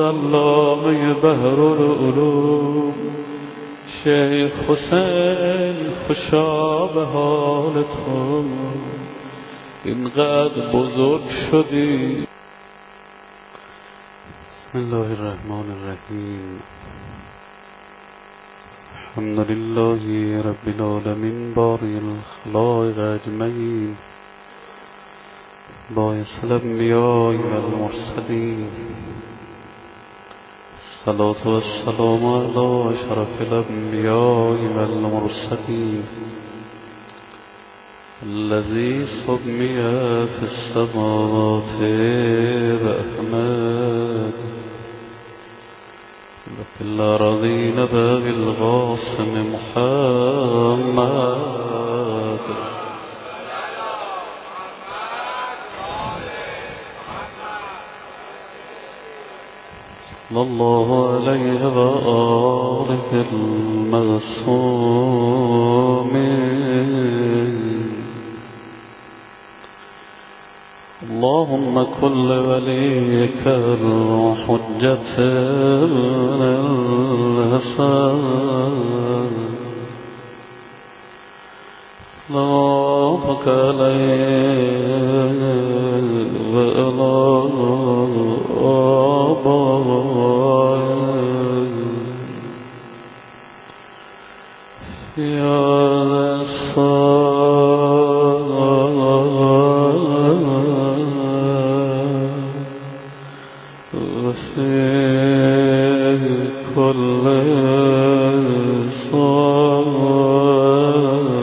علامه بحر العلوم شیخ حسین خوشا به حال تو اینقدر بزرگ شدی. بسم الله الرحمن الرحیم. الحمد لله رب العالمین باری الخلائق اجمعین باعث الانبیاء والمرسلین الصلاة والسلام علی اشرف الانبیاء والمرسلین الذي سمي في السماوات بأحمد وفي الأرضين بالقاسم محمد صلى الله عليه وآله المعصومين. اللهم كل وليك الحجة ابن الحسن صلاتك عليه وعلى آبائه في هذا وفي كل صلاة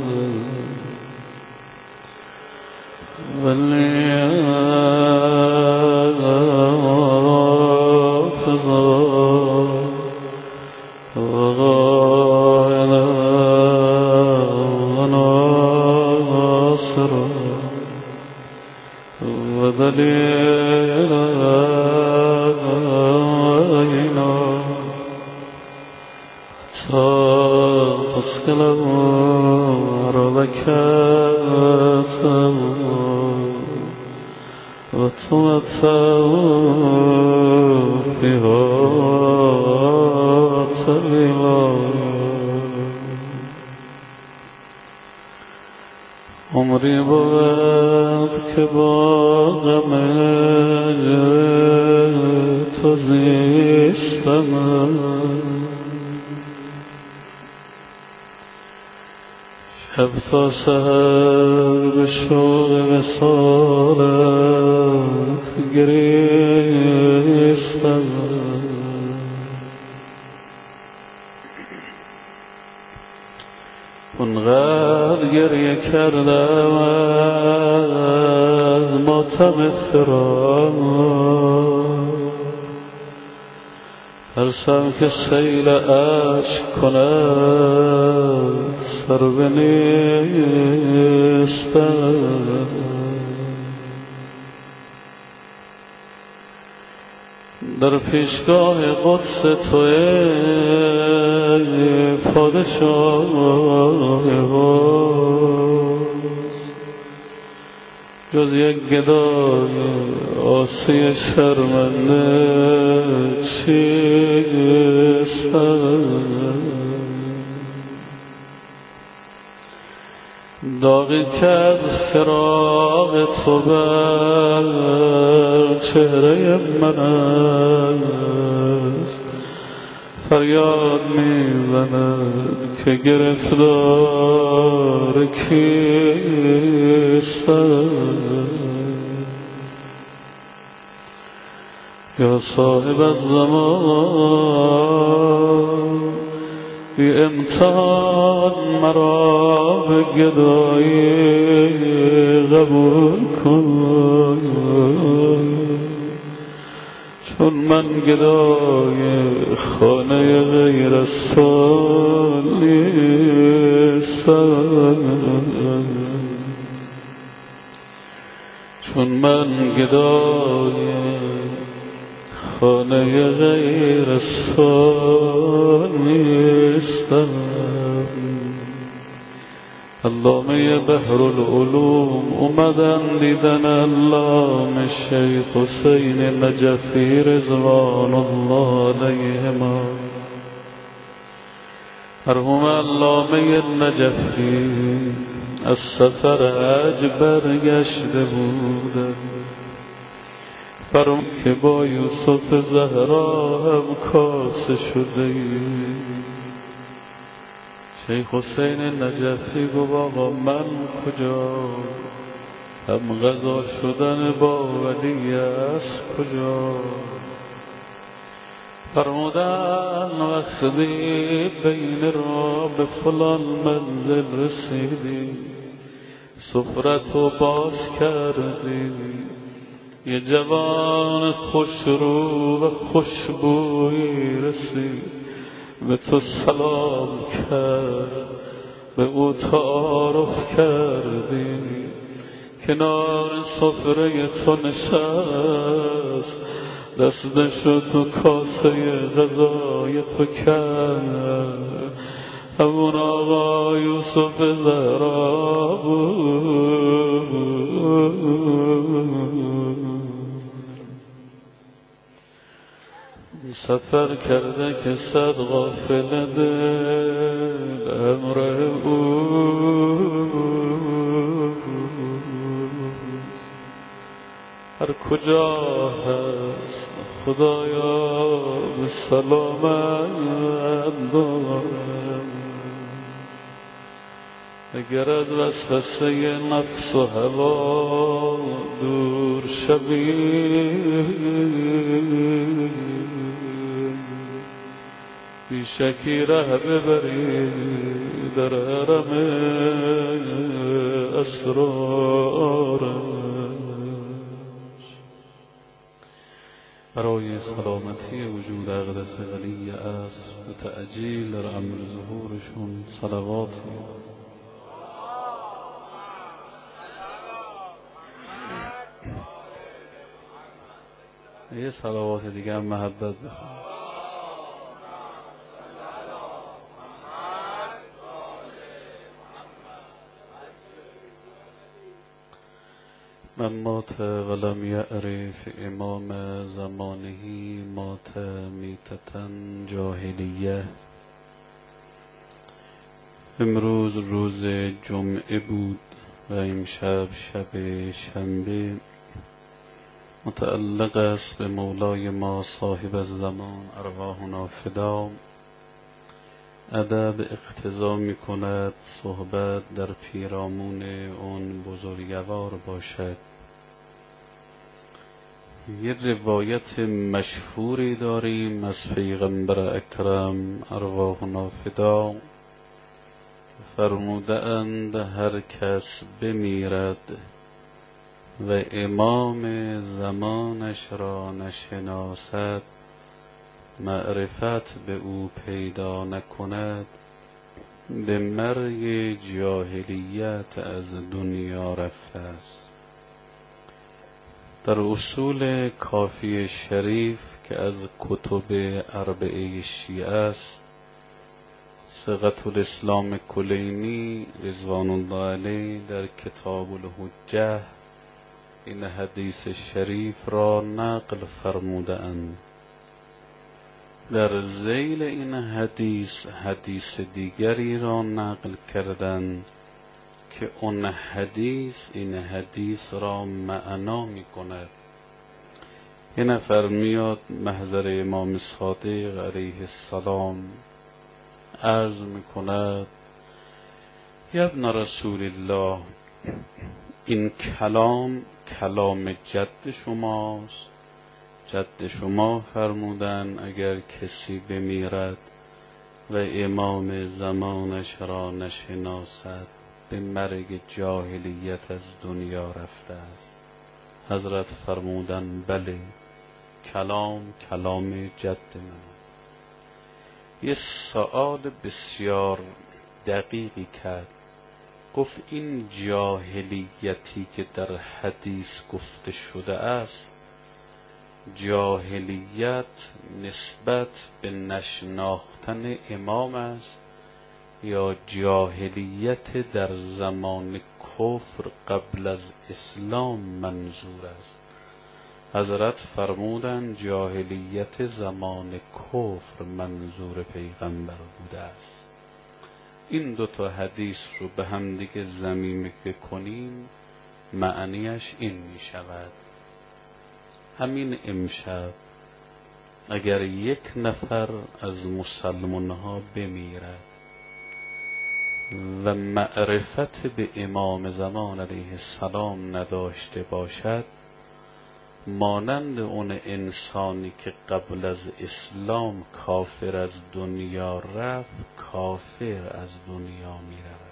واليافظ وغاينا وناصر ودليلا تسكنه ربكاته وتمتعه فيها طويلا عمري بود که با غم تو زیستم شب تا سحر به شوق وصالت گریستم اونقدر گریه کردم از ماتم فراق ترسم که سیل اشک کند سر به نیستم در پیشگاه قدس تو ای پادشاه حسن جز یک گدای عاصی شرمنده چیستم داغی که از فراق تو بر چهره من است فریاد میزند که گرفتار کیستم یا صاحب الزمان بی امتحان مرا به گدایی قبول کن چون من گدای خانه غیر از تو نیستم چون من گدای خانه غیر از تو نیستم علامه بحر العلوم اومدن دیدن علامه شیخ حسین نجفی رضوان الله علیهما. مرحوم علامه نجفی از سفر حج برگشته بودن، فرمود که با یوسف زهرا هم کاسه شده. شیخ حسین نجفی گفت آقا من کجا؟ هم غذا شدن با ولی از کجا؟ فرمودن وقتی بین را به فلان منزل رسیدی، سفرتو باز کردی، یه جوان خوشرو و خوشبویی رسید، به تو سلام کرد، به او تعارف کردی، کنار سفره تو نشست، دستشو تو کاسه غذای تو کرد. همون آقا یوسف زهرا سفر کرده که صد غافل دل امر او، هر کجا هست خدایا به سلامت دارم. اگر از وسوسه نفس و هوا دور شوی، بیشکی ره ببری در حرم اسرارش. برای سلامتی وجود اقدس ولی عصر به تعجیل در امر ظهورشون صلواتی یه صلوات دیگه هم محبت بخون. من مات ولم یعرف امام زمانه، مات میتة جاهلیه. امروز روز جمعه بود و امشب شب شنبه. متعلق است به مولای ما صاحب الزمان ارواحنا فدا. ادب اقتضا می کند صحبت در پیرامون اون بزرگوار باشد. یه روایت مشهوری داریم از پیغمبر اکرم ارواحنا فدا، فرموده اند هر کس بمیرد و امام زمانش را نشناسد، معرفت به او پیدا نکند، به مرگ جاهلیت از دنیا رفته است. در اصول کافی شریف که از کتب اربعه شیعه است، صیغة الاسلام کلینی رضوان الله علیه در کتاب الحجه این حدیث شریف را نقل فرموده اند. در ذیل این حدیث دیگری را نقل کردند که اون حدیث این حدیث را معنا می کند. یه نفر میاد محضر امام صادق علیه السلام عرض می کند یا ابن رسول الله، این کلام جد شماست. جد شما فرمودن اگر کسی بمیرد و امام زمانش را نشناسد، به مرگ جاهلیت از دنیا رفته است. حضرت فرمودن بله، کلام جد من است. یه سؤال بسیار دقیقی کرد. گفت این جاهلیتی که در حدیث گفته شده است، جاهلیت نسبت به نشناختن امام است یا جاهلیت در زمان کفر قبل از اسلام منظور است؟ حضرت فرمودند جاهلیت زمان کفر منظور پیغمبر بوده است. این دوتا حدیث رو به هم دیگه ضمیمه کنیم معنیش این می شود. همین امشب اگر یک نفر از مسلمان ها بمیرد و معرفت به امام زمان علیه السلام نداشته باشد، مانند اون انسانی که قبل از اسلام کافر از دنیا رفت، کافر از دنیا می رود.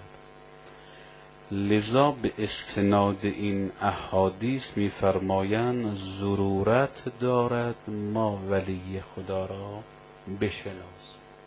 لذا به استناد این احادیث می فرمایند ضرورت دارد ما ولی خدا را بشناسیم.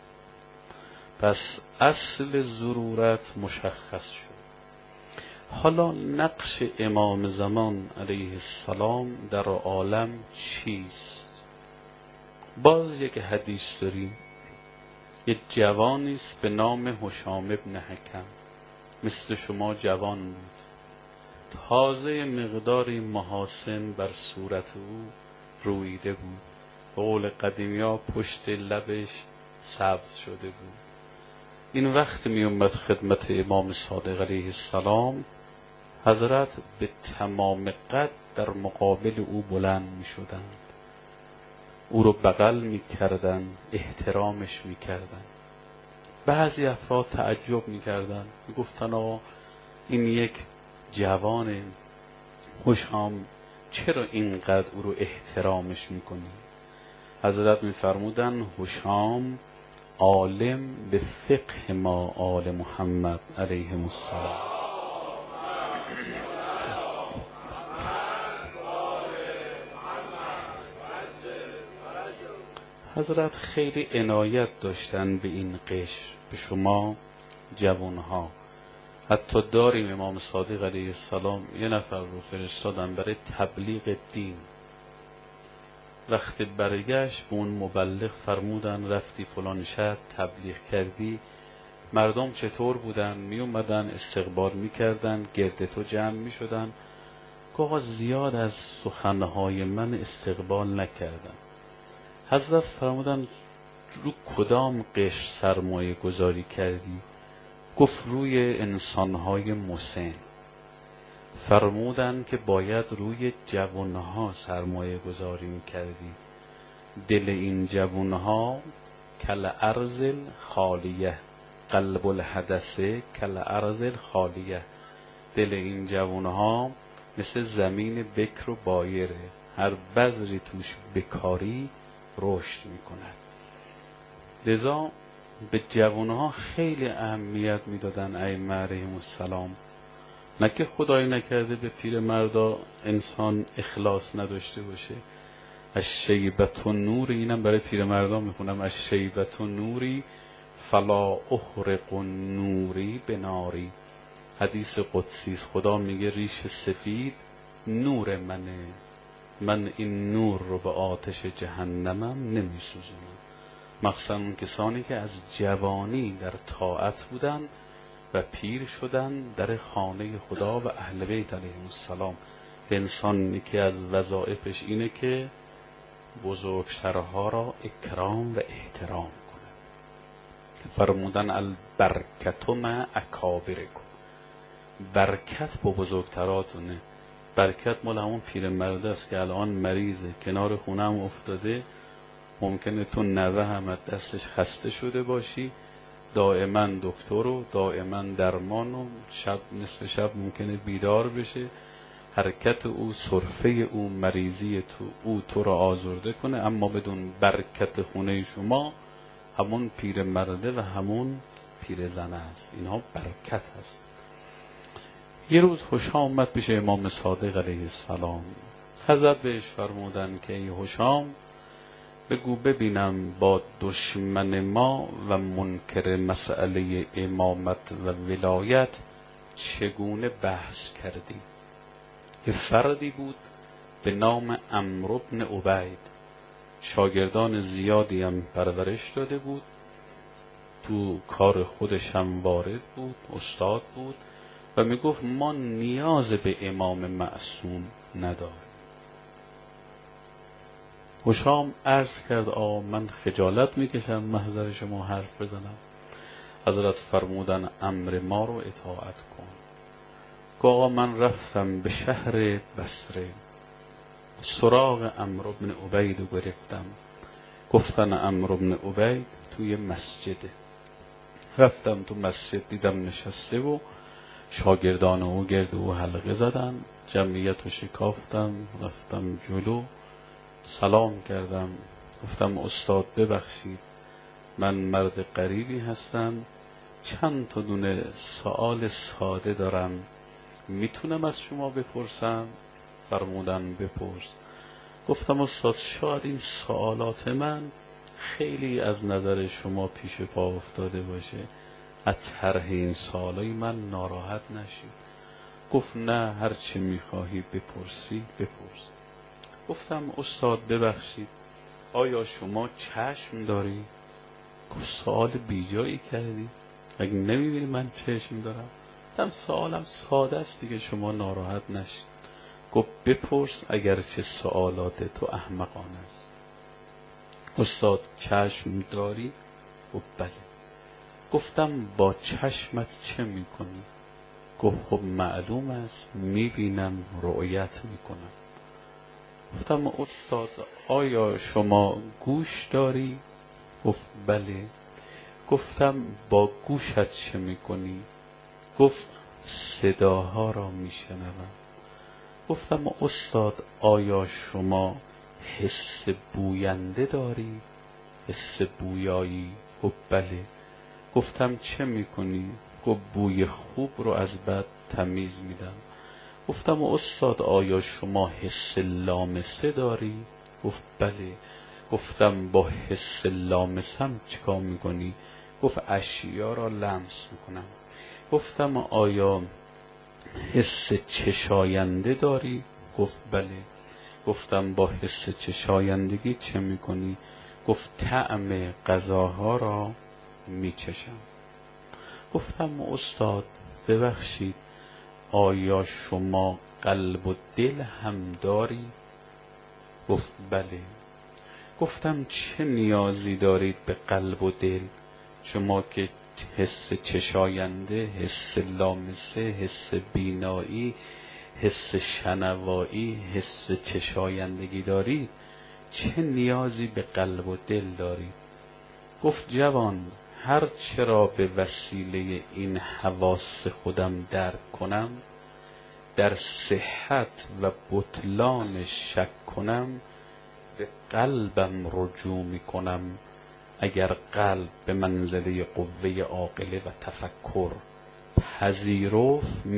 پس اصل ضرورت مشخص شد. حالا نقش امام زمان علیه السلام در عالم چیست؟ باز یک حدیث داریم. یک جوانی است به نام هشام ابن حکم، مثل شما جوان بود، تازه مقداری محاسن بر صورت او رویده بود، به قول قدیمیا پشت لبش سبز شده بود. این وقت می اومد خدمت امام صادق علیه السلام، حضرت به تمام قد در مقابل او بلند می شدند، او رو بغل می کردن، احترامش می کردن. بعضی افراد تعجب می کردن، می گفتن آقا این یک جوان هشام، چرا اینقدر او رو احترامش می کنی؟ حضرت می فرمودن هشام عالم به فقه ما آل محمد علیه السلام. حضرت خیلی عنایت داشتن به این قشر، به شما جوانها. حتی داریم امام صادق علیه السلام یه نفر رو فرستادن برای تبلیغ دین. وقتی برگشت به اون مبلغ فرمودن رفتی فلان شهر تبلیغ کردی، مردم چطور بودن؟ می اومدن استقبال می کردن، گرد تو جمع می شدن. گفت زیاد از سخنهای من استقبال نکردن. حضرت فرمودن رو کدام قشر سرمایه گذاری کردی؟ گفت روی انسانهای مسن. فرمودن که باید روی جوانها سرمایه گذاری میکردی. دل این جوانها کل ارض خالیه، قلب الحدثه کل ارض خالیه. دل این جوانها مثل زمین بکر و بایره، هر بذری توش بکاری رشد میکند. لذا به جوانها خیلی اهمیت میدادن ائمه علیهم السلام. نه که خدای نکرده به پیر مردا انسان اخلاص نداشته باشه. از شیبت و نور، اینم برای پیر مردا میخونم، از شیبت و نوری فلا احرق نوری به ناری. حدیث قدسی، خدا میگه ریش سفید نور منه، من این نور رو به آتش جهنمم نمیسوزونم. مخصوصا اون کسانی که از جوانی در طاعت بودن و پیر شدن در خانه خدا و اهل بیت علیهم السلام. انسان که از وظایفش اینه که بزرگترها را اکرام و احترام کنه. فرمودن البرکت مع اکابرکم، برکت با بزرگتراتونه. برکت مال همون پیرمرد است که الان مریضه، کنار خونه هم افتاده، ممکنه تو نوه هم از دستش خسته شده باشی، دائما دکتر و دائما درمان و شب نصف شب ممکنه بیدار بشه. حرکت او، صرفه او، مریضی او تو را آزرده کنه، اما بدون برکت خونه شما همون پیرمرده و همون پیرزنه است. اینها برکت است. یه روز هشام اومد پیش امام صادق علیه السلام. حضرت بهش فرمودن که ای هشام، بگو ببینم با دشمن ما و منکر مسئله امامت و ولایت چگونه بحث کردی. یه فردی بود به نام عمرو بن عبید، شاگردان زیادی هم پرورش داده بود، تو کار خودش هم وارد بود، استاد بود و میگفت ما نیاز به امام معصوم نداریم. هشام عرض کرد آقا من خجالت میکشم محضر شما حرف بزنم. حضرت فرمودن امر ما رو اطاعت کن. که آقا من رفتم به شهر بصره، سراغ عمرو بن عبید رو گرفتم. گفتن عمرو بن عبید توی مسجده. رفتم تو مسجد دیدم نشسته و شاگردان او گرد او حلقه زدن. جمعیت رو شکافتم، رفتم جلو، سلام کردم، گفتم استاد ببخشید من مرد غریبی هستم، چند تا دونه سوال ساده دارم، میتونم از شما بپرسم؟ فرمودن بپرس. گفتم استاد شاید این سوالات من خیلی از نظر شما پیش پا افتاده باشه، از طرح این سوالای من ناراحت نشید. گفت نه هر چی میخواهی بپرسی بپرس. گفتم استاد ببخشید آیا شما چشم داری؟ گفت سوال بیجایی کردی، اگه نمیبینی من چشم دارم؟ گفتم سوالم ساده است دیگه، شما ناراحت نشید. گفت بپرس اگرچه سوالات تو احمقانه است. استاد چشم داری؟ گفت بله. گفتم با چشمت چه میکنی؟ گفت خب معلوم است میبینم، رؤیت میکنم. گفتم استاد آیا شما گوش داری؟ گفت بله. گفتم با گوشت چه میکنی؟ گفت صداها را میشنوم. گفتم استاد آیا شما حس بوینده داری؟ حس بویایی؟ گفت بله. گفتم چه میکنی؟ گفت بوی خوب رو از بد تمیز میدم. گفتم استاد آیا شما حس لامسه داری؟ گفت بله. گفتم با حس لامسم چیکار میکنی؟ گفت اشیا را لمس میکنم. گفتم آیا حس چشاینده داری؟ گفت بله. گفتم با حس چشایندگی چه میکنی؟ گفت طعم غذاها را میچشم. گفتم استاد ببخشید آیا شما قلب و دل هم داری؟ گفت بله. گفتم چه نیازی دارید به قلب و دل؟ شما که حس چشاینده، حس لامسه، حس بینایی، حس شنوایی، حس چشایندگی دارید، چه نیازی به قلب و دل دارید؟ گفت جوان هر چرا به وسیله این حواس خودم درک کنم، در صحت و بطلان شک کنم، به قلبم رجوع می کنم. اگر قلب به منزله قوه عاقله و تفکر پذیرفت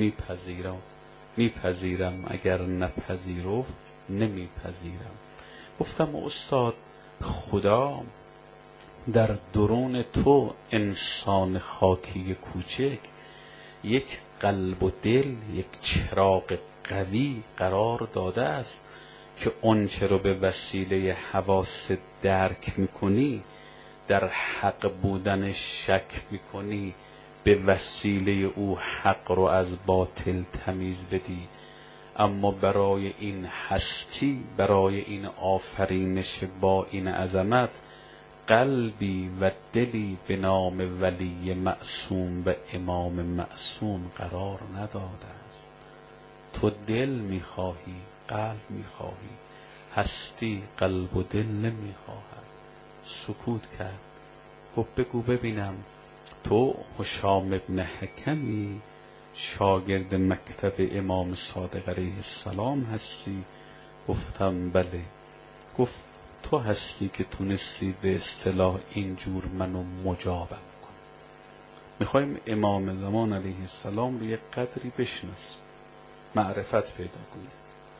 میپذیرم، اگر نپذیرفت نمیپذیرم. گفتم استاد خدا در درون تو انسان خاکی کوچک یک قلب و دل، یک چراغ قوی قرار داده است که آنچه رو به وسیله حواس درک میکنی، در حق بودن شک میکنی، به وسیله او حق رو از باطل تمیز بدی. اما برای این هستی، برای این آفرینش با این عظمت، قلبی و دلی به نام ولی معصوم و امام معصوم قرار نداده است. تو دل میخواهی، قلب میخواهی، هستی قلب و دل نمیخواهد. سکوت کرد. گفت بگو ببینم تو هشام ابن حکمی شاگرد مکتب امام صادق علیه السلام هستی؟ گفتم بله. گفت تو هستی که تونستی به اصطلاح اینجور منو مجابم کن. میخوایم امام زمان علیه السلام رو یک قدری بشناسیم، معرفت پیدا کنیم.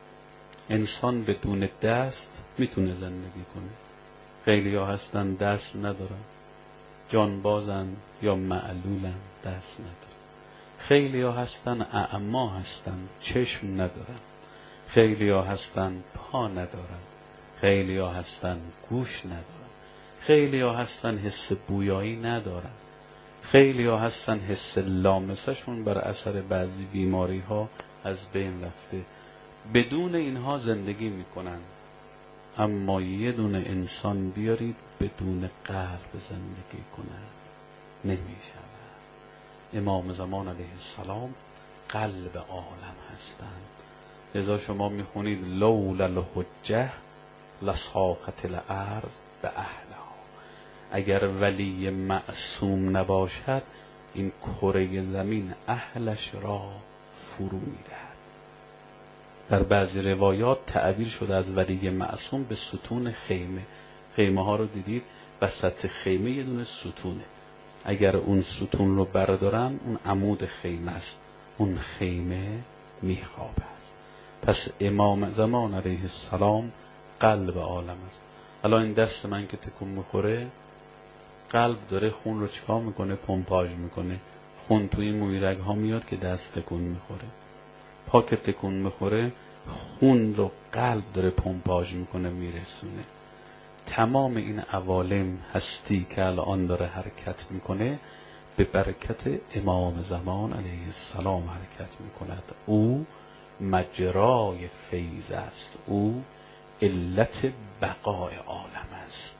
انسان بدون دست میتونه زندگی کنه. خیلی ها هستن دست ندارن، جانبازن یا معلولن، دست ندارن. خیلی ها هستن اعما هستن، چشم ندارن. خیلی ها هستن پا ندارن. خیلی ها هستن گوش ندارن. خیلی ها هستن حس بویایی ندارن. خیلی ها هستن حس لامسشون بر اثر بعضی بیماری ها از بین رفته، بدون اینها زندگی میکنن. اما یه دونه انسان بیارید بدون قلب زندگی کنه نمیشه. امام زمان علیه السلام قلب عالم هستند. لذا شما میخونید لولا الحجه لساقط الارض به اهلها. اگر ولی معصوم نباشد این کره زمین اهلش را فرو میدهد. در بعضی روایات تعبیر شده از ولی معصوم به ستون خیمه. خیمه ها رو دیدید وسط خیمه یه دونه ستونه، اگر اون ستون رو بردارن اون عمود خیمه است، اون خیمه میخوابه است. پس امام زمان علیه السلام قلب عالم است. الان این دست من که تکون میخوره، قلب داره خون رو چکار میکنه؟ پمپاژ میکنه. خون توی این موی رگ ها میاد که دست تکون میخوره. پا که تکون میخوره خون رو قلب داره پمپاژ میکنه میرسونه. تمام این عوالم هستی که الان داره حرکت میکنه به برکت امام زمان علیه السلام حرکت میکند. او مجرای فیض است، او علت بقای عالم است.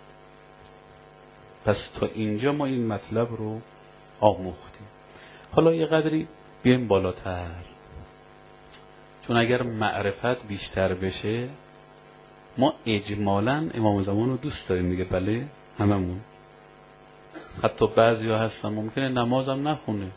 پس تا اینجا ما این مطلب رو آموختیم. حالا یه قدری بیایم بالاتر، چون اگر معرفت بیشتر بشه، ما اجمالاً امام زمان رو دوست داریم دیگه، بله هممون. حتی بعضی ها هستن ممکنه نمازم نخونه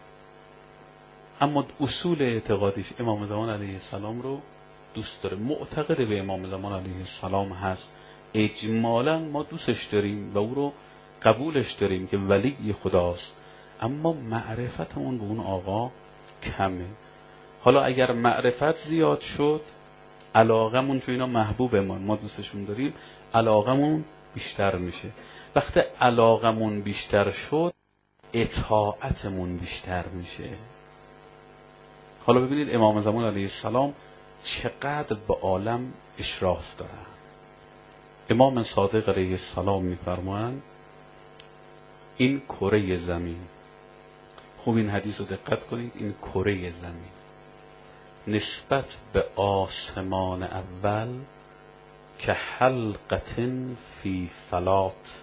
اما اصول اعتقادیش امام زمان علیه السلام رو دوست داره، معتقد به امام زمان علیه السلام هست. اجمالاً ما دوستش داریم و او رو قبولش داریم که ولی خداست، اما معرفتمون به اون آقا کمه. حالا اگر معرفت زیاد شد، علاقمون تو اینا محبوب ما دوستشون داریم، علاقمون بیشتر میشه. وقتی علاقمون بیشتر شد اطاعتمون بیشتر میشه. حالا ببینید امام زمان علیه السلام چقدر به عالم اشراف دارن. امام صادق علیه السلام میفرمایند این کره زمین، خوب این حدیث رو دقت کنید، این کره زمین نسبت به آسمان اول که حلقة فی فلات،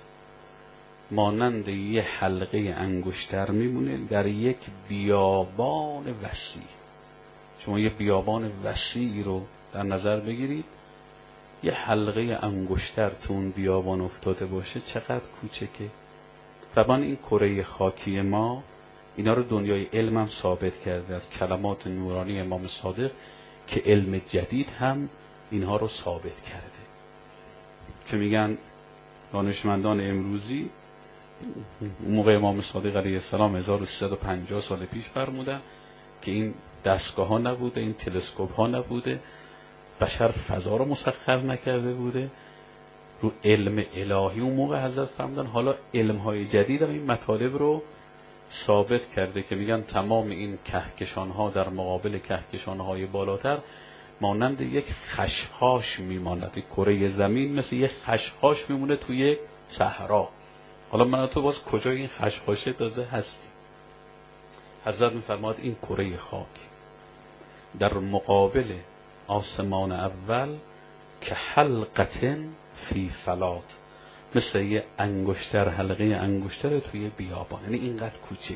مانند یه حلقه انگشتر میمونه در یک بیابان وسیع. شما یه بیابان وسیعی رو در نظر بگیرید، یه حلقه انگشتر تو اون بیابان افتاده باشه چقدر کوچکه. طبعا این کره خاکی ما اینا رو دنیای علم هم ثابت کرده از کلمات نورانی امام صادق که علم جدید هم اینها رو ثابت کرده، که میگن دانشمندان امروزی موقع امام صادق علیه السلام 1350 سال پیش فرمودن که این دستگاه ها نبوده، این تلسکوپ ها نبوده، بشر فضا رو مسخر نکرده بوده، رو علم الهی اون موقع حضرت فرمودن. حالا علم های جدید هم این مطالب رو ثابت کرده که میگن تمام این کهکشان ها در مقابل کهکشان های بالاتر مانند یک خشخاش میماند. کره زمین مثل یک خشخاش میمونه توی یک صحرا. حالا من تو باز کجای این خشخاشه تازه هستی؟ حضرت میفرماد این کره خاک در مقابل آسمان اول که حلقة فی فلات، مثل یه انگشتر، حلقه انگشتر توی بیابان، یعنی اینقدر کوچک.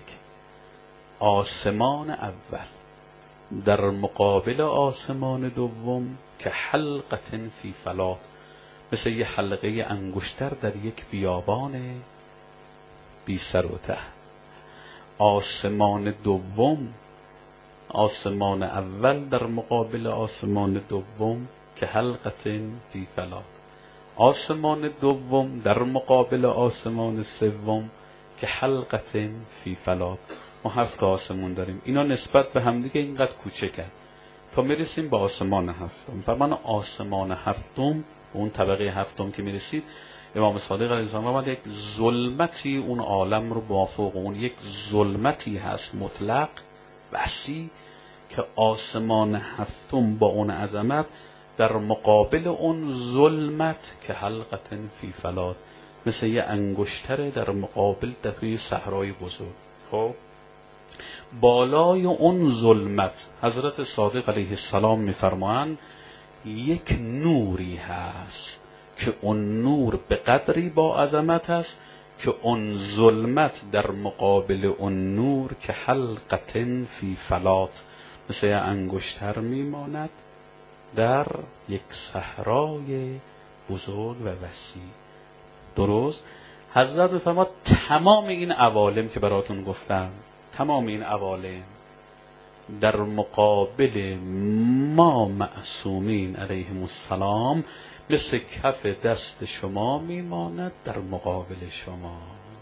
آسمان اول در مقابل آسمان دوم که حلقة فی فلات، مثل یه حلقه انگشتر در یک بیابان بی سر و ته. آسمان دوم، آسمان اول در مقابل آسمان دوم که حلقة فی فلات، آسمان دوم در مقابل آسمان سوم که حلقة فی فلات. ما 7 آسمون داریم، اینا نسبت به همدیگه اینقدر کوچکن تا میرسیم به آسمان هفتم. فرمان آسمان هفتم، اون طبقه هفتم که میرسید، امام صادق علیه السلام یک ظلمتی اون عالم رو بافوق اون، یک ظلمتی هست مطلق وسیع که آسمان هفتم با اون عظمت در مقابل اون ظلمت که حلقة فی فلات، مثل یه انگشتر در مقابل در صحرای بزرگ. خب بالای اون ظلمت حضرت صادق علیه السلام میفرمایند یک نوری هست که اون نور به قدری با عظمت است که اون ظلمت در مقابل اون نور که حلقة فی فلات مثل انگشتر میماند در یک صحرای بزرگ و وسیع. درست؟ حضرت بفرماد تمام این عوالم که براتون گفتم، تمام این عوالم در مقابل ما معصومین علیهم السلام مثل کف دست شما میماند در مقابل شما.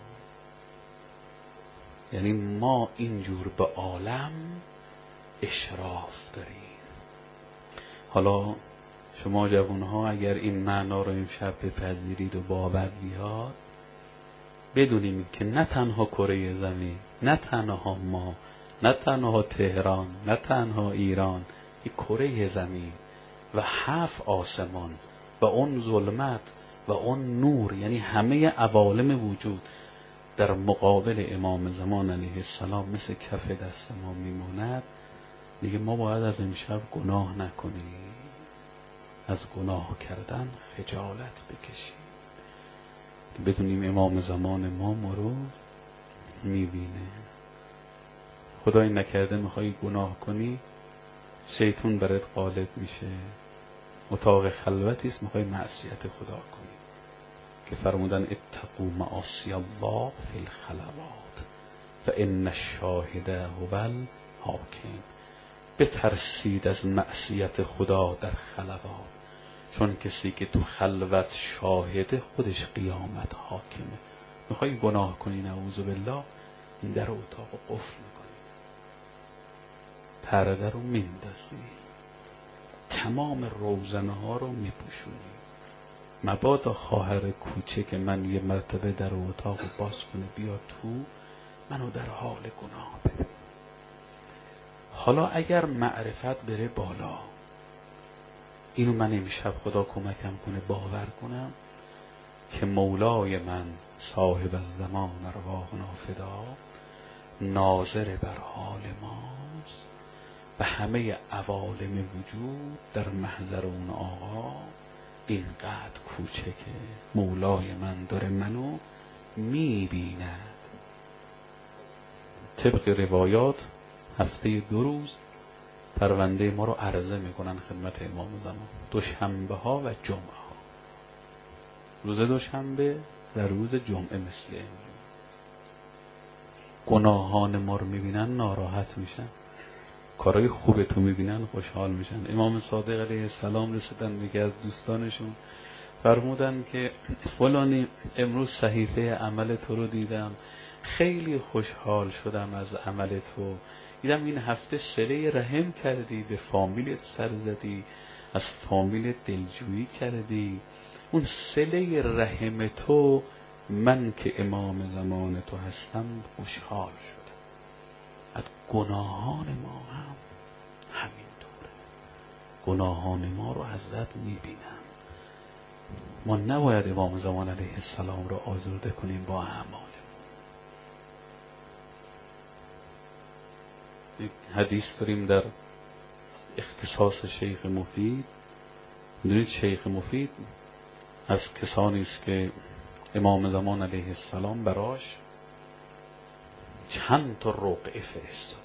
یعنی ما اینجور به عالم اشراف داریم. حالا شما جوانها اگر این معنا رو امشب بپذیرید و باور بیاد، بدونیم که نه تنها کره زمین، نه تنها ما، نه تنها تهران، نه تنها ایران، این کره زمین و 7 آسمان و اون ظلمت و اون نور، یعنی همه عوالم وجود در مقابل امام زمان علیه السلام مثل کف دست ما میماند. دیگه ما باید از امشب گناه نکنیم، از گناه کردن خجالت بکشیم، بدونیم امام زمان ما رو میبینه. خدای نکرده میخوای گناه کنی، شیطان برات غالب میشه، اتاق خلوتی است میخوای معصیت خدا کنی که فرمودن اتقوا معاصی الله فی الخلوات فان الشاهد هو الحاکم. بترسید از معصیت خدا در خلوات، چون کسی که تو خلوت شاهده خودش قیامت حاکمه. میخوای گناه کنی نعوذ بالله، این در اتاق قفل میکنی، پرده رو میندازی، تمام روزنه ها رو میپوشونی. مبادا خواهر کوچک من یه مرتبه در اتاق باز کنه بیا تو، منو در حال گناه ببین. حالا اگر معرفت بره بالا، اینو من امشب خدا کمکم کنه باور کنم که مولای من صاحب الزمان ارواحنا فدا ناظر بر حال ماست و همه عوالم وجود در محضر اون آقا اینقدر کوچکه. مولای من داره منو میبیند. طبق روایات هفته 2 روز پرونده ما رو عرضه میکنن خدمت امام زمان، دوشنبه ها و جمعه ها. روز دوشنبه و روز جمعه مثل امروز گناهان ما رو میبینن ناراحت میشن، کارهای خوب تو میبینن خوشحال میشن. امام صادق علیه السلام رسیدن میگه از دوستانشون فرمودن که فلانی امروز صحیفه عمل تو رو دیدم، خیلی خوشحال شدم از عمل تو، دیدم این هفته صله رحم کردی، به فامیلت سر زدی، از فامیلت دلجویی کردی، اون صله رحم تو من که امام زمان تو هستم خوشحال شدم. از گناهان ما هم همینطوره، گناهان ما رو حضرت میبینن. ما نباید امام زمان علیه السلام رو آزرده کنیم با اعمال. حدیث داریم در اختصاص شیخ مفید. میدونید شیخ مفید از کسانی است که امام زمان علیه السلام براش چند تا رقعه فرستاده.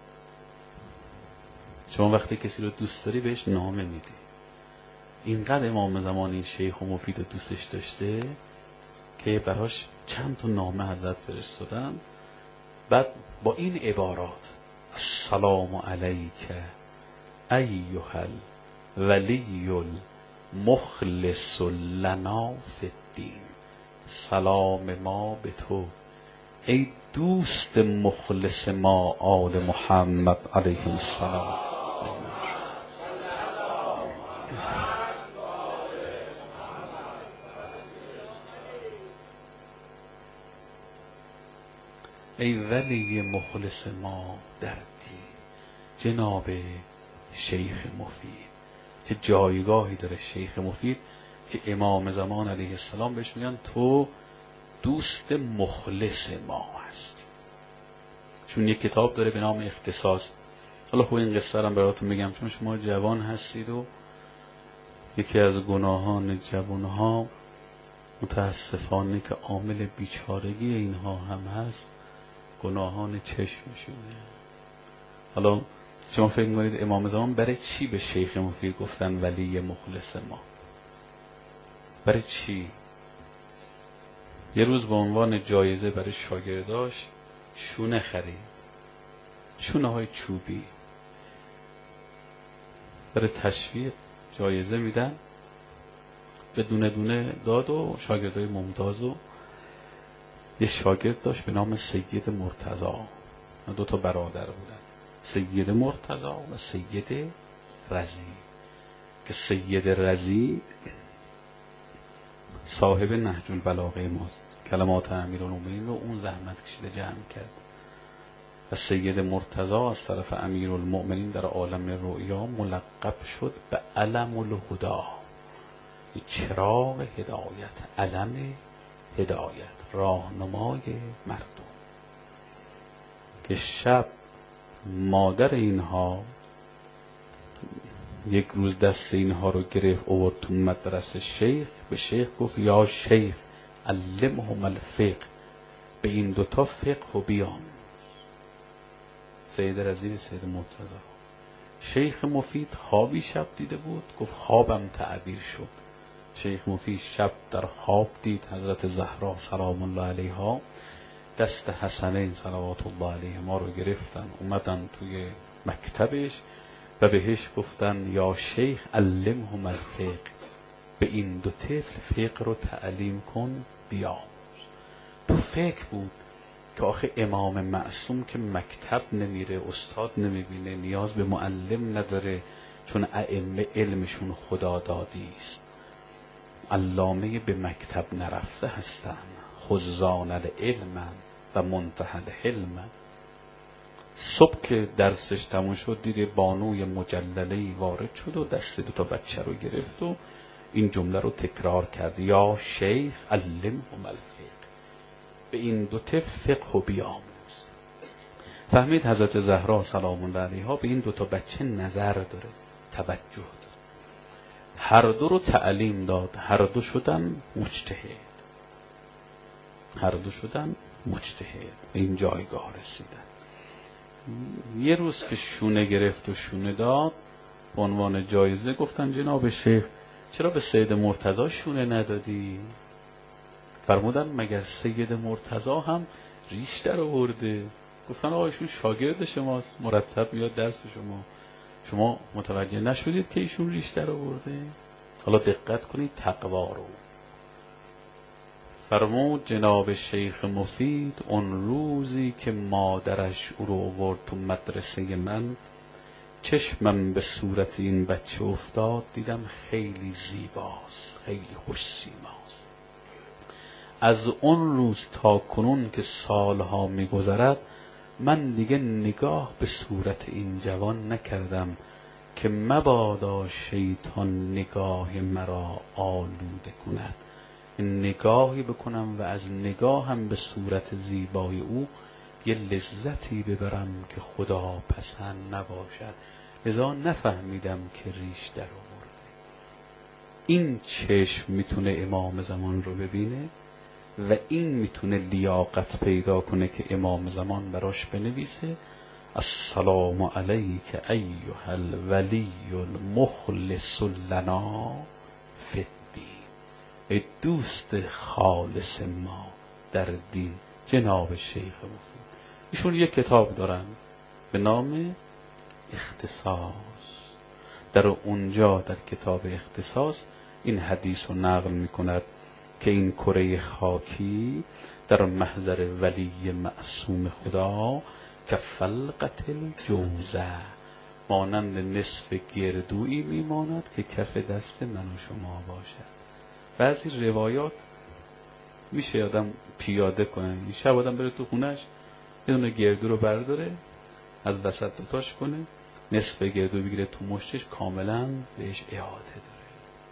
شما وقتی کسی رو دوست داری بهش نامه میدی. اینقدر امام زمان این شیخ مفید رو دوستش داشته که براش چند تا نامه حضرت فرستادن، بعد با این عبارات: السلام علیک ایها الولی المخلص لنا فی الدین. سلام ما به تو ای دوست مخلص ما آل محمد علیه السلام. ای ولی مخلص ما در دین. جناب شیخ مفید که جایگاهی داره شیخ مفید که امام زمان علیه السلام بهش میگن تو دوست مخلص ما هستی. چون یک کتاب داره به نام اختصاص. حالا خب این قصه رو براتون میگم چون شما جوان هستید و یکی از گناهان جوانها متاسفانه که عامل بیچارگی اینها هم هست گناهان چشمشونه. حالا شما فکر می‌کنید امام زمان برای چی به شیخ مفید گفتن ولی مخلص ما؟ برای چی؟ یه روز به عنوان جایزه برای شاگرداش شونه خرید، شونه های چوبی برای تشویق جایزه میدن، به دونه دونه داد و شاگردای ممتاز و یه شاگرد داشت به نام سید مرتضی. دو تا برادر بودن، سید مرتضی و سید رضی، که سید رضی صاحب نهج البلاغه ماست، کلمات امیرالمومنین رو اون زحمت کشیده جمع کرد، و سید مرتضی از طرف امیرالمومنین در عالم رؤیا ملقب شد به علم الهدی، چراغ هدایت، علم هدایت، راهنمای مردم. که شب مادر اینها یک روز دست اینها رو گرفت آورد تو مدرسه شیخ، به شیخ گفت یا شیخ علمهم الفقه، به این دوتا فقه و بیام. سید رضی سید مرتضی. شیخ مفید خوابی شب دیده بود، گفت خوابم تعبیر شد. شیخ مفید شب در خواب دید حضرت زهرا سلام الله علیها دست حسنین صلوات الله علیهما رو گرفتن اومدن توی مکتبش و بهش گفتن یا شیخ علمهم الفقه، به این دو طفل فقه رو تعلیم کن بیاموز. تو فکر بود که آخه امام معصوم که مکتب نمیره، استاد نمیبینه، نیاز به معلم نداره، چون ائمه علمشون خدا دادی است. علامه به مکتب نرفته هستن، خزان العلم و منتهى الحلم. صبح که درسش تموم شد دید بانوی مجلله‌ای وارد شد و دست دو تا بچه رو گرفت و این جمله رو تکرار کرد یا شیخ علمهم الفقه، به این دو طفل فقه و بیاموز. فهمید حضرت زهرا سلام الله علیها به این دو تا بچه نظر داره، توجه داره، هر دو رو تعلیم داد، هر دو شدن مجتهد، هر دو شدن مجتهد، به این جایگاه رسیدن. یه روز که شونه گرفت و شونه داد به عنوان جایزه گفتن جناب شیخ چرا به سید مرتضی شونه ندادی؟ فرمودن مگر سید مرتضی هم ریش در آورده؟ گفتن آقا ایشون شاگرد شماست، مرتب میاد درس شما متوجه نشدید که ایشون ریش در آورده؟ حالا دقت کنید تقوا رو. فرمود جناب شیخ مفید اون روزی که مادرش او رو آورد تو مدرسه من، چشمم به صورت این بچه افتاد، دیدم خیلی زیباست، خیلی خوش سیماست. از اون روز تا کنون که سالها میگذرد من دیگه نگاه به صورت این جوان نکردم که مبادا شیطان نگاه مرا آلوده کند. نگاهی بکنم و از نگاهم به صورت زیبای او یه لذتی ببرم که خدا پسند نباشد. لذا نفهمیدم که ریش در آورده. این چشم میتونه امام زمان رو ببینه و این میتونه لیاقت پیدا کنه که امام زمان براش بنویسه السلام علیک ایها الولی المخلص لنا فی الدین، ای دوست خالص ما در دین جناب شیخ مفید. ایشون یک کتاب دارن به نام اختصاص. در اونجا در کتاب اختصاص این حدیث رو نقل میکند که این کره خاکی در محضر ولی معصوم خدا کفلقت الجوزه، مانند نصف گردویی میماند که کف دست من و شما باشد. بعضی روایات میشه آدم پیاده کنه، شب آدم بره تو خونش یه دونه گردو رو برداره از وسط دوتاش کنه، نصف گردو بگیره تو مشتش، کاملا بهش اعاده داره.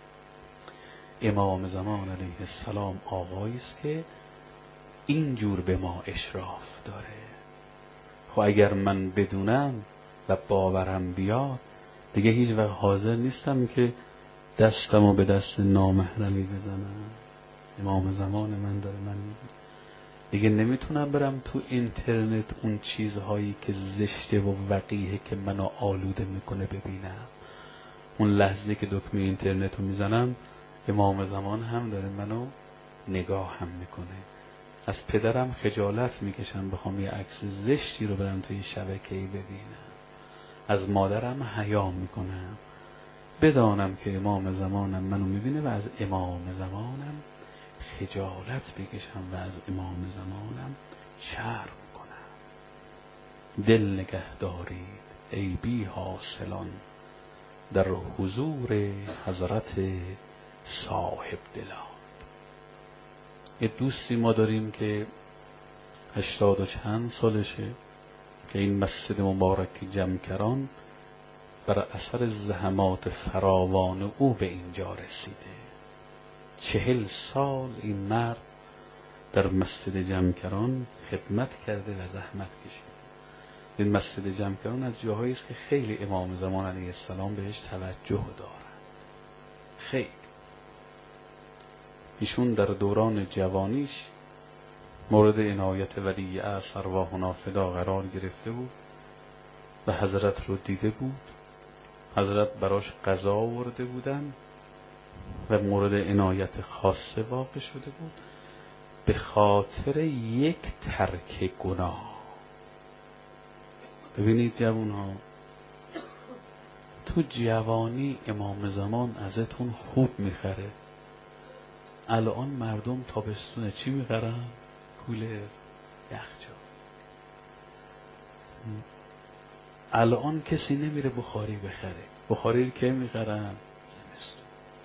امام زمان علیه السلام آقایی است که اینجور به ما اشراف داره. خب اگر من بدونم و باورم بیاد دیگه هیچ وقت حاضر نیستم که دستمو به دست نامحرمی بزنم. امام زمان من داره من میگه دیگه نمیتونم برم تو اینترنت اون چیزهایی که زشته و وقیحه که منو آلوده میکنه ببینم. اون لحظه که دکمه اینترنت رو میزنم امام زمان هم داره منو نگاه هم میکنه. از پدرم خجالت میکشم بخوام یه عکس زشتی رو برم توی شبکه‌ای ببینم. از مادرم حیا میکنم. بدانم که امام زمانم منو میبینه و از امام زمانم خجالت بکشم و از امام زمانم شرم کنم. دل نگه دارید ای بی حاصلان در حضور حضرت صاحب دلان. یه دوستی ما داریم که 80 و چند سالشه که این مسجد مبارک جمکران بر اثر زحمات فراوان او به اینجا رسیده. 40 سال این مرد در مسجد جمکران خدمت کرده و زحمت کشیده. این مسجد جمکران از جاهایی است که خیلی امام زمان علیه السلام بهش توجه دارند. خیلی. ایشون در دوران جوانیش مورد عنایت ولی اعصر ارواحنا فدا قرار گرفته بود و حضرت رو دیده بود. حضرت براش غذا آورده بودن و مورد عنایت خاصه واقع شده بود به خاطر یک ترک گناه. ببینید جوان ها، تو جوانی امام زمان ازتون خوب میخره. الان مردم تابستونه چی میخرن؟ کولر، یخچال. الان کسی نمیره بخاری بخره. بخاری که میخرن زمستون.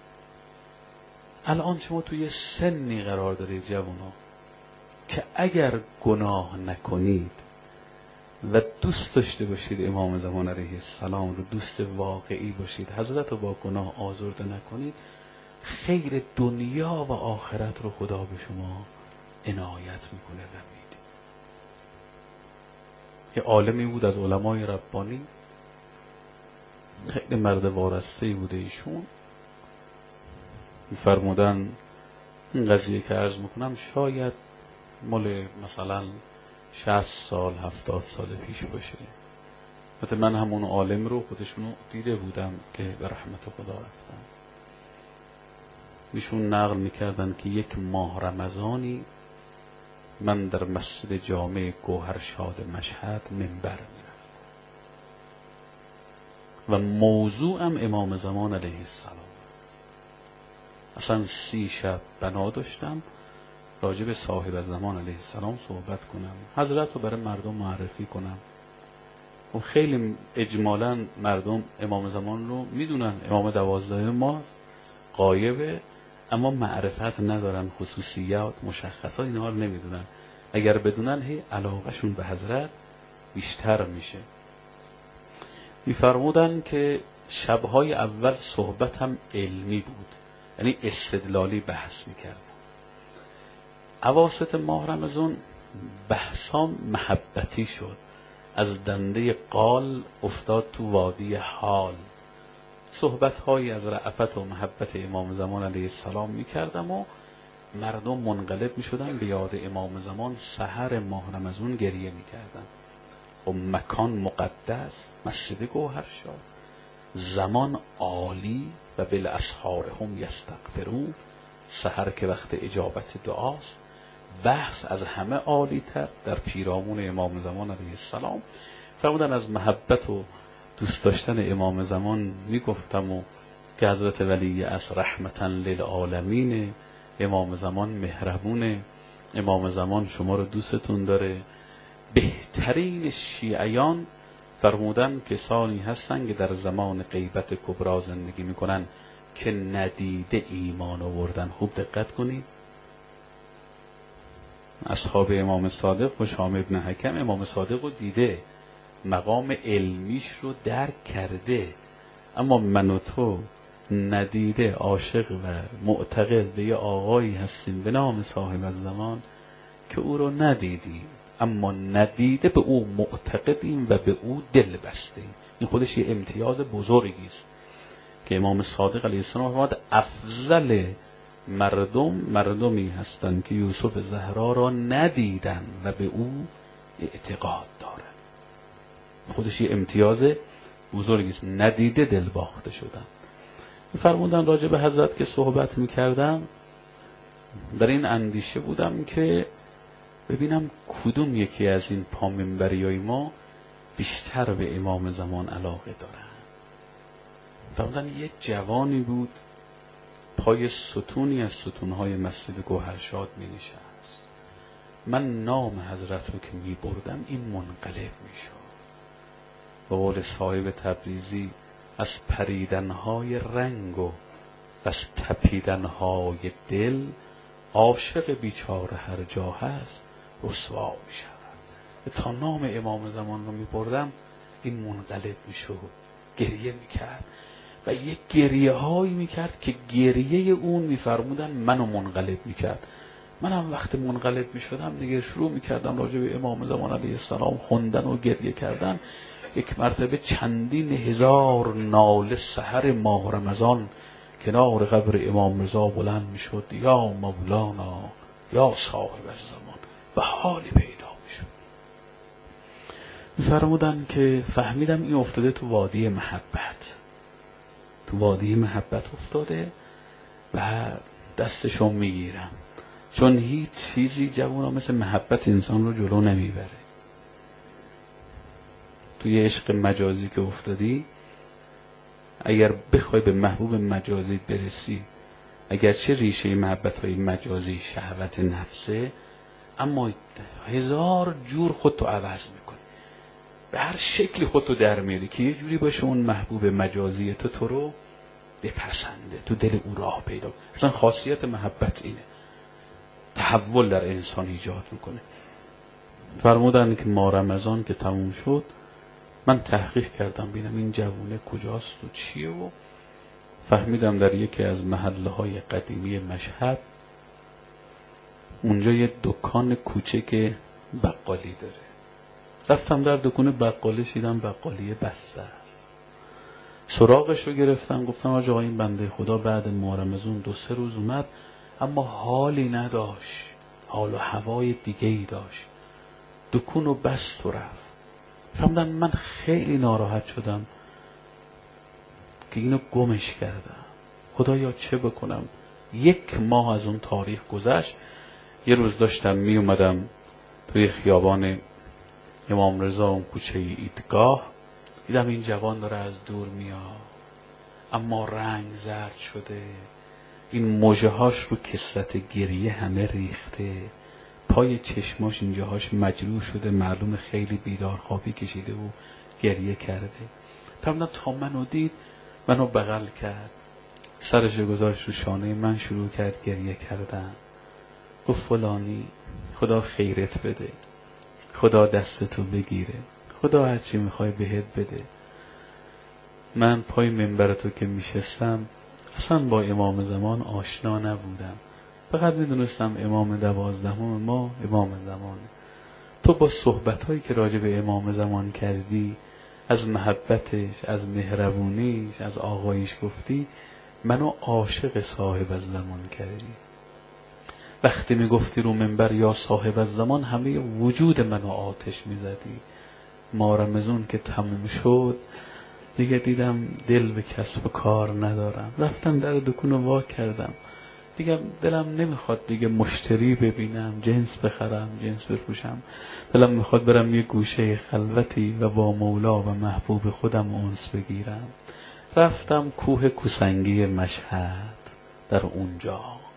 الان شما توی سنی قرار دارید جوونا که اگر گناه نکنید و دوست داشته باشید امام زمان علیه السلام رو، دوست واقعی باشید، حضرت رو با گناه آزرده نکنید، خیر دنیا و آخرت رو خدا به شما عنایت میکنه و میده. یه عالمی بود از علمای ربانی، خیلی مرد وارسته بوده. ایشون فرمودن این قضیه که عرض میکنم شاید مال مثلا 60 سال 70 سال پیش باشه. مثلا من همون عالم رو خودشونو دیده بودم که به رحمت خدا رفتن. ایشون نقل میکردن که یک ماه رمضانی من در مسجد جامع گوهرشاد مشهد منبر میرفتم و موضوعم امام زمان علیه السلام. اصلا 30 شب بنا داشتم راجع به صاحب زمان علیه السلام صحبت کنم، حضرت رو برای مردم معرفی کنم. و خیلی اجمالا مردم امام زمان رو میدونن، امام 12 ماست، غایبه، اما معرفت ندارن، خصوصیات مشخصات اینها رو نمیدونن. اگر بدونن هی علاقهشون به حضرت بیشتر میشه. میفرمودن که شبهای اول صحبتم علمی بود، یعنی استدلالی بحث میکردم. اواسط ماه رمضان بحثام محبتی شد، از دنده قال افتاد تو وادی حال. صحبتهایی از رأفت و محبت امام زمان علیه السلام میکردم و مردم منقلب میشدن به یاد امام زمان. سحر ماه رمضان گریه میکردن و مکان مقدس، مسجد گوهرشاد، زمان عالی و بالاسحار هم یستغفرون، سحر که وقت اجابت دعاست، بحث از همه عالی تر در پیرامون امام زمان علیه السلام. فرمودن از محبت و دوست داشتن امام زمان میگفتم و که حضرت ولی اصر رحمتا للعالمین، امام زمان مهربونه، امام زمان شما رو دوستتون داره. بهترین شیعیان فرمودن کسانی هستن که در زمان غیبت کبرا زندگی میکنن که ندیده ایمان آوردن. خوب دقت کنید، اصحاب امام صادق و شام ابن حکم امام صادق رو دیده، مقام علمیش رو درک کرده، اما من و تو ندیده عاشق و معتقد به یه آقایی هستیم به نام صاحب الزمان که او رو ندیدیم. اما ندیده به او معتقدیم و به او دل بستیم. این خودش یه امتیاز بزرگی است که امام صادق علیه السلام فرمود افضل مردمی هستند که یوسف زهرا را ندیدن و به او اعتقاد دارند. خودش یه امتیاز بزرگی است، ندیده دل باخته شدن. فرمودن راجع به حضرت که صحبت میکردم در این اندیشه بودم که ببینم کدوم یکی از این پامنبریای ما بیشتر به امام زمان علاقه دارن. فرمودن یه جوانی بود پای ستونی از ستونهای مسجد گوهرشاد می نشست. من نام حضرت رو که می بردم این منقلب می شد. به قول صاحب تبریزی از پریدنهای رنگ و از تپیدنهای دل عاشق بیچاره هر جا هست رسوا می شود. تا نام امام زمان رو می بردم این منقلب می شد، گریه می کرد و یک گریه هایی می کرد که گریه اون می فرمودن منو منقلب می کرد. منم وقت منقلب می شدم دیگه شروع می کردم راجع به امام زمان علیه السلام خوندن و گریه کردن. یک مرتبه چندین هزار ناله سحر ماه رمضان کنار قبر امام رضا بلند می شد یا مولانا یا صاحب الزمان و حالی پیدا می شد. می فرمودن که فهمیدم این افتاده تو وادی محبت، تو وادی محبت افتاده و دستشو میگیرم، چون هیچ چیزی جوانا مثل محبت انسان رو جلو نمیبره. توی عشق مجازی که افتادی اگر بخوای به محبوب مجازی برسی، اگرچه ریشه محبت های مجازی شهوت نفسه، اما هزار جور خودتو عوض میکنی، به هر شکلی خودتو در میاری که یه جوری باشه اون محبوب مجازی تو رو بپسنده، تو دل او راه پیدا. اصلا خاصیت محبت اینه، تحول در انسان ایجاد میکنه. فرمودن که ماه رمضان که تموم شد من تحقیق کردم ببینم این جوونه کجاست و چیه و فهمیدم در یکی از محله های قدیمی مشهد اونجا یه دکان کوچک بقالی داره. رفتم در دکان بقالی، دیدم بقالی بسته است. سراغش رو گرفتم، گفتم آقا این بنده خدا بعد ماه رمضان 2-3 روز اومد اما حالی نداشت، حال و هوای دیگه ای داشت، دکون رو بست و رفت. فهمیدم من خیلی ناراحت شدم که اینو گمش کردم. خدایا چه بکنم؟ 1 ماه از اون تاریخ گذشت. یه روز داشتم می اومدم توی خیابان امام رضا اون کوچه ایدگاه، دیدم این جوان داره از دور میاد اما رنگ زرد شده، این مژه‌هاش رو کثرت گریه همه ریخته، پای چشماش اینجاهاش مجروح شده، معلوم خیلی بیدار خوابی کشیده و گریه کرده. فرمودن تا منو دید منو بغل کرد، سرش گذاشت رو شانه من، شروع کرد گریه کردن. گفت فلانی خدا خیرت بده، خدا دستتو بگیره، خدا هرچی میخوای بهت بده. من پای منبرتو که میشستم اصلا با امام زمان آشنا نبودم، فقط میدونستم امام 12 ما امام زمانه. تو با صحبتهایی که راجع به امام زمان کردی، از محبتش، از مهربونیش، از آقایش گفتی، منو عاشق صاحب از زمان کردی. وقتی میگفتی رو منبر یا صاحب از زمان همه وجود منو آتش میزدی. ماه رمضان که تموم شد دیگه دیدم دل به کسب و کار ندارم، رفتم در دکون رو وا کردم، دیگه دلم نمیخواد دیگه مشتری ببینم، جنس بخرم، جنس بفروشم. دلم میخواد برم یه گوشه خلوتی و با مولا و محبوب خودم انس بگیرم. رفتم کوه کوسنگی مشهد، در اونجا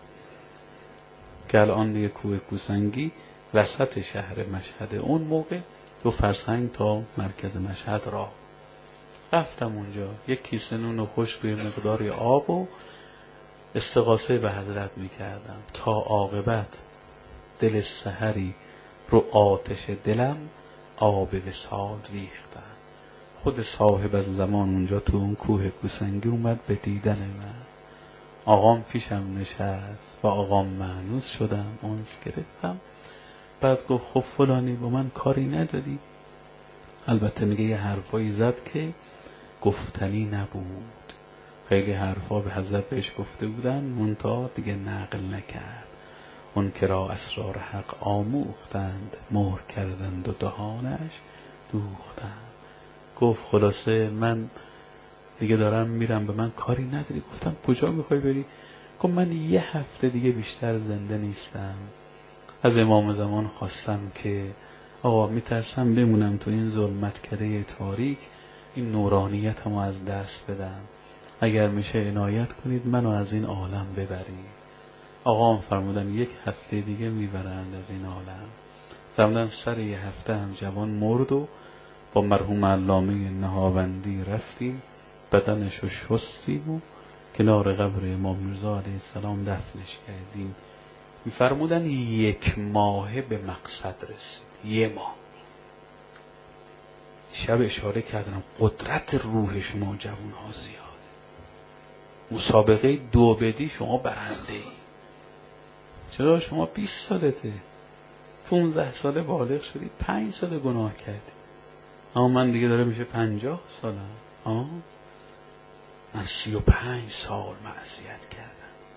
که الان یه کوه کوسنگی وسط شهر مشهد، اون موقع 2 فرسنگ تا مرکز مشهد راه. رفتم اونجا، یک کیسه نون خشک و مقداری آب و استغاثه به حضرت میکردم تا عاقبت دل سحری رو آتش دلم آب وصال ریختن. خود صاحب از زمان اونجا تو اون کوه کوسنگی اومد به دیدن من. آقام پیشم نشست و آقام مانوس شدم، اونس گرفتم. بعد گفت خب فلانی با من کاری نداری؟ البته میگه یه حرفایی زد که گفتنی نبود. خیلی حرفا به حضرت بهش گفته بودن، منتها دیگه نقل نکرد. اون که را اسرار حق آموختند، مهر کردند و دهانش دوختند. گفت خلاصه من دیگه دارم میرم، به من کاری نداری. گفتم کجا میخوای بری؟ گفت من یه هفته دیگه بیشتر زنده نیستم. از امام زمان خواستم که آقا میترسم بمونم تو این ظلمتکده تاریک، این نورانیتمو از دست بدم، اگر میشه عنایت کنید منو از این عالم ببرید. آقا هم فرمودن یک هفته دیگه میبرند از این عالم. فرمودن سر یه هفته هم جوان مرد و با مرحوم علامه نهاوندی رفتیم، بدنشو شستیم و کنار قبر امام میرزا علیه السلام دفنش کردیم. میفرمودن 1 ماه به مقصد رسید. 1 ماه. شب اشاره کردم قدرت روح شما جوان ها زیاد. مسابقه 2 بدی شما برنده ای. چرا شما 20 سالته، 15 ساله بالغ شدی، 5 سال گناه کردی. اما من دیگه داره میشه 50 سالم. من 35 سال معصیت کردم.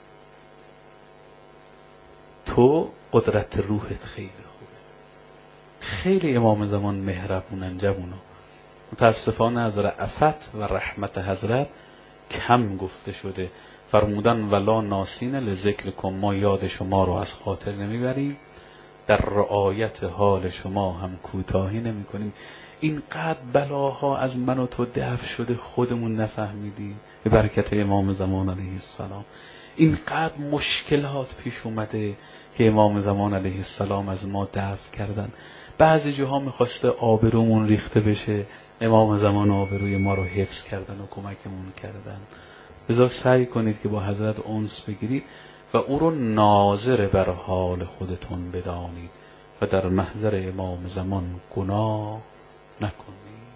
تو قدرت روحت خیلی خوبه. خیلی امام زمان مهربونن جوونا. متاسفانه از رأفت و رحمت حضرت کم گفته شده. فرمودن ولا ناسین لذکرکم، ما یاد شما رو از خاطر نمیبریم، در رعایت حال شما هم کوتاهی نمی کنیم. اینقدر بلاها از من و تو دفع شده خودمون نفهمیدیم به برکت امام زمان علیه السلام. اینقدر مشکلات پیش اومده که امام زمان علیه السلام از ما دفع کردن. بعضی جاها میخواسته آبرومون ریخته بشه، امام زمان آبروی ما رو حفظ کردن و کمکمون کردن. لذا سعی کنید که با حضرت انس بگیرید و او رو ناظر بر حال خودتون بدانید و در محضر امام زمان گناه نکنید.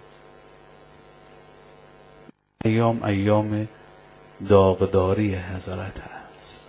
ایام داغداری حضرت است.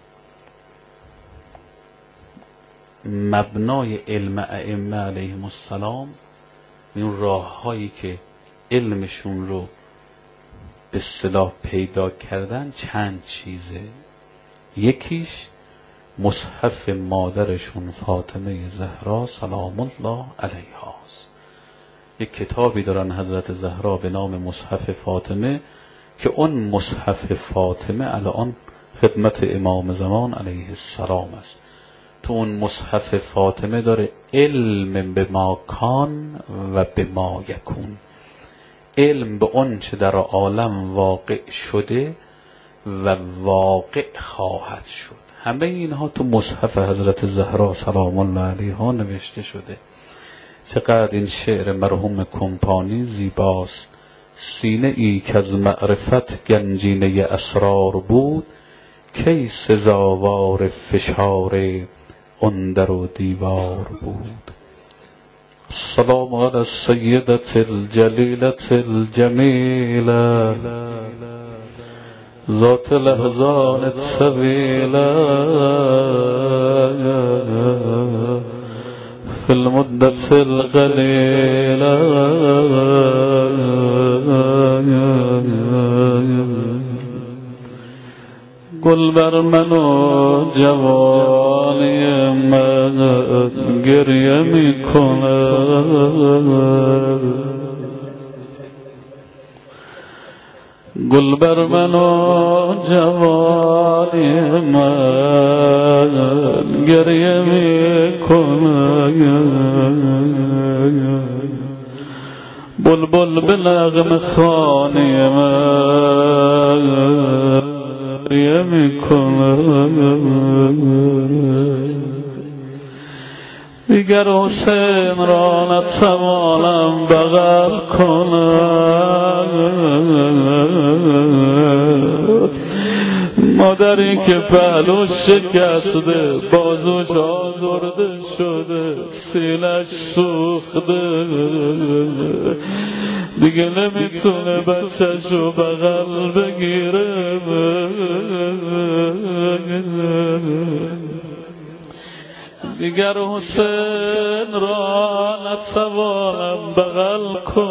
مبنای علم ائمه علیهم السلام، این راه هایی که علمشون رو به اصطلاح پیدا کردن چند چیزه. یکیش مصحف مادرشون فاطمه زهرا سلام الله علیها است. یک کتابی دارن حضرت زهرا به نام مصحف فاطمه که اون مصحف فاطمه الان خدمت امام زمان علیه السلام است. تو اون مصحف فاطمه داره علم به ما کان و به ما یکون، علم به اون چه در عالم واقع شده و واقع خواهد شد. همه اینها تو مصحف حضرت زهرا سلام الله علیها نوشته شده. چقدر این شعر مرحوم کمپانی زیباست. سینه ای که از معرفت گنجینه اسرار بود، کی سزاوار فشار اون در و دیوار بود. السلام علی السیدة الجلیلة الجمیلة ذات الاحزان الطویلة فی المدة القلیلة گل بر من و جوانی من گریه می کند، گل بر من و جوانی من گریه می کند، بلبل به نغمه خوانی من گریه می کند. دیگر حسین را نتوانم بغل کنم، مادری که پهلوش شکسته، بازوش آزرده شده، سینه‌اش سوخته، دیگه نمیتونه بچه‌شو بغل بگیره. دیگر حسین را نتوانم بغل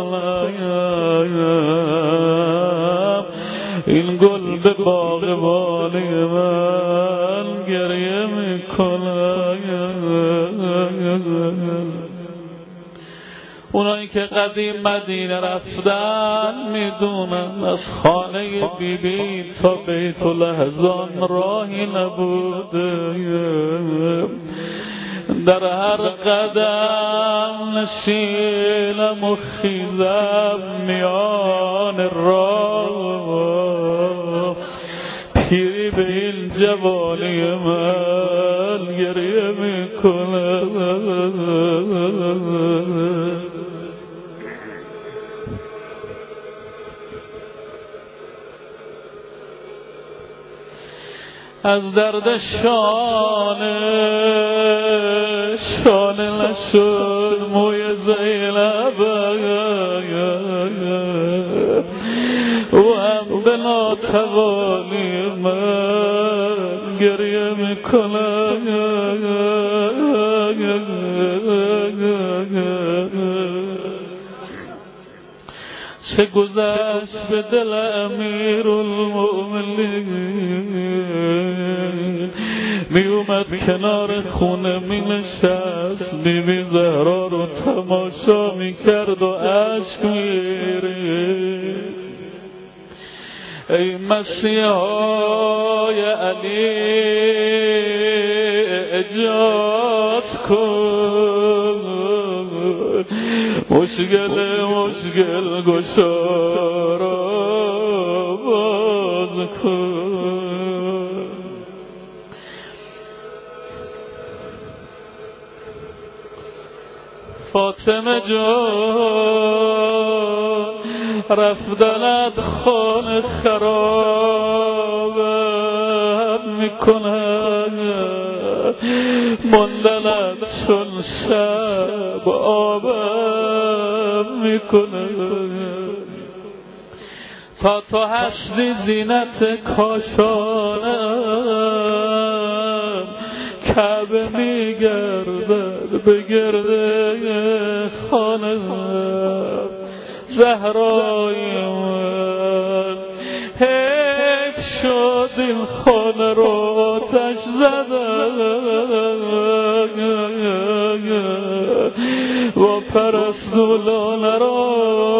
کنم، این گل به باغبانی من گریه میکنم. اونایی که قدیم مدینه رفتن میدونن از خانه بیبی تا بیت لحظان راهی نبوده، در هر قدم نشینم و خیزم میان راه، پیری به این جوانی من گریه میکنه. از درد شانه نشد موی زینب و هم به ناتوانی من گریه میکنم. چه گذشت به دل امیرالمؤمنین، می اومد کنار خونه می نشست، بیبی زهرا رو تماشا می کرد و اشک می ریخت. ای مسیحای علی اجاز کن، مشکل گشا را باز کن. فاطمه جان رفتنت خانه خرابم میکنن، ماندنت چون شب آبم میکنن. تا تو هستی زینت کاشانم، کعبه میگردد به گرده خانه زهرای من. حیف شد این خانه رو آتش زدن و پرستولانه را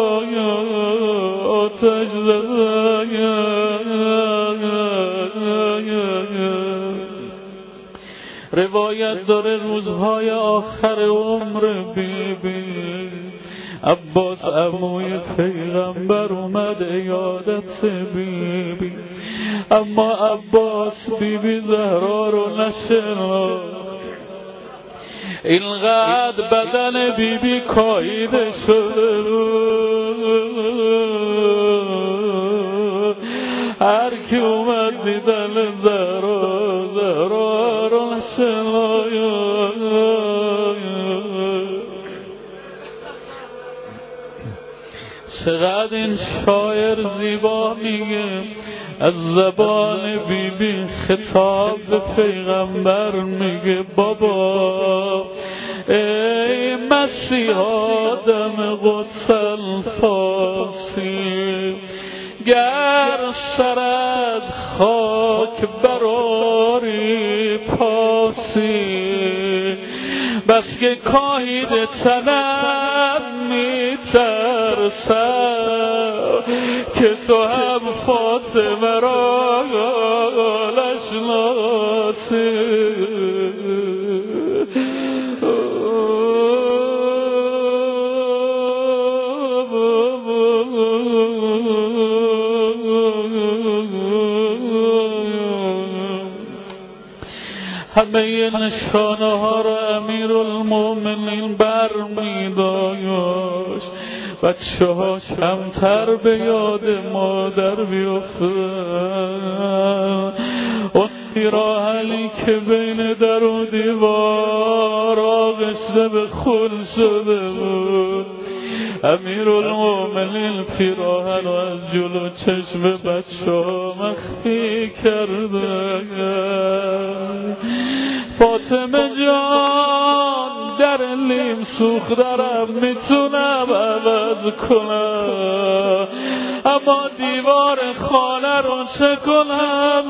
آتش زدن. روایت داره روزهای آخر عمر بیبی عباس عموی پیغمبر اومد عیادت بیبی، اما عباس بیبی زهرا رو نشناخت. اینقدر بدن بیبی کاییده شده بود، هر کی اومد دیدن زهرا رو نشناخت. چقدر این شاعر زیبا میگه، از زبان بیبی خطاب به پیغمبر میگه بابا ای مسیح آدم قدس الفاسی، گر سرت خاک براری پاسی، بس که کاهید تنم میترسم که تو هم فاطمه را نشناسی. همه این نشانه ها را امیرالمؤمنین بر می داشت. بچه ها کمتر به یاد مادر بیفتن، اون پیراهنی که بین در و دیوار آغشته به خون شده بود، امیرالمؤمنین پیراهن از جلو چشم بچه ها مخفی کرده. فاطمه جان در نیم سوخت دارم میتونم عوض کنم، اما دیوار خانه رو چه کنم؟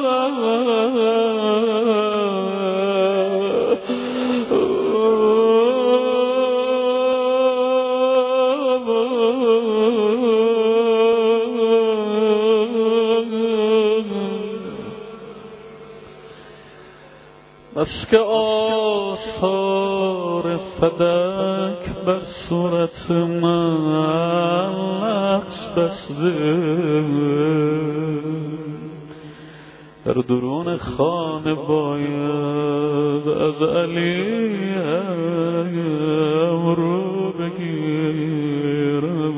بس که آثار فدک بر صورت من نقش بسته، در درون خانه باید از علی رو بگیرم.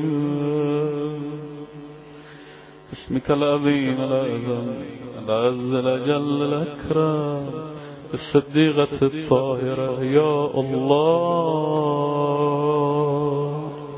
بسمك العظیم الأعظم العز الأجل الأكرم الصديقة الطاهرة يا الله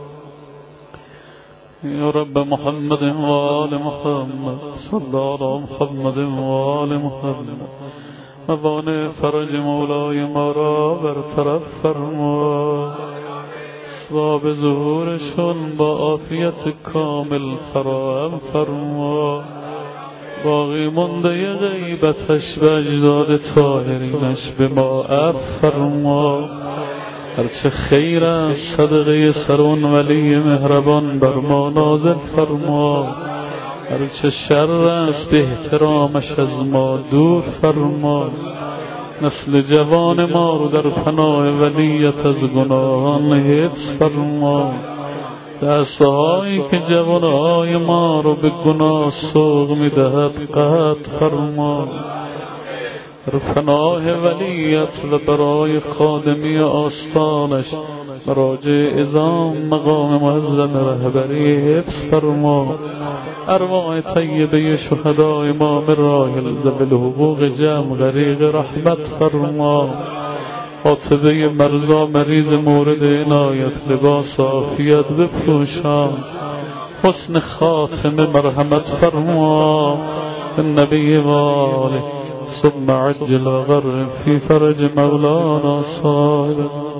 يا رب محمد وآل محمد صلى على محمد وآل محمد. موانع فرج مولای ما را برطرف فرما، اسباب ظهورشون با عافیت کامل فراهم فرما، باقی مونده غیبتش به اجداد طاهرینش به ما عفو فرما. هرچه خیر است صدقه سرون ولی مهربان بر ما نازل فرما، هرچه شر است به احترامش از ما دور فرما. نسل جوان ما رو در پناه ولیت از گناهان حفظ فرما، دستهایی که جوانهای ما رو به گناه سوق میدهد قطع فرما. در پناه ولیت و برای خادمی آستانش مراجع اعظام مقام معظم رهبری حفظ فرما. ارواح طیبه شهدای ما من راحل ذوی الحقوق جمع غریق رحمت فرما. عاطفه مرضا مریض مورد عنایت لباس عافیت بپوشان، حسن خاتمه مرحمت فرما. النبی و آله ثم عجل وغرب في فرج مولانا صالح.